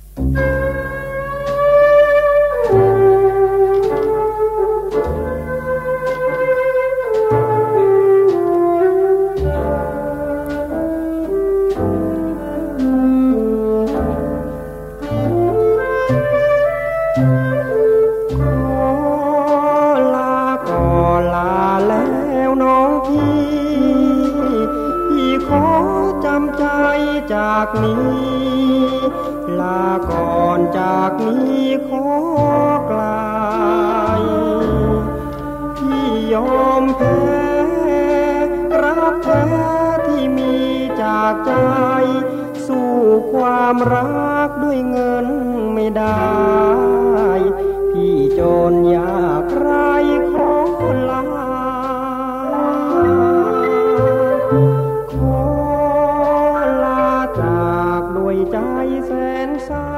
จากนี้ลาก่อนจากนี้ขอกลายพี่ยอมแพ้รักแท้ที่มีจากใจสู้ความรักด้วยเงินไม่ได้พี่จนอยากไร้ขอลาใจแสนเศร้า